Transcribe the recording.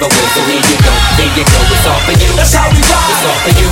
never will. So here you go, it's all for you. That's how we ride. It's all for you.